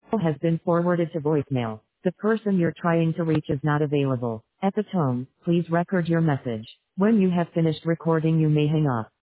call has been forwarded to voicemail. The person you're trying to reach is not available. At the tone, please record your message. When you have finished recording, you may hang up.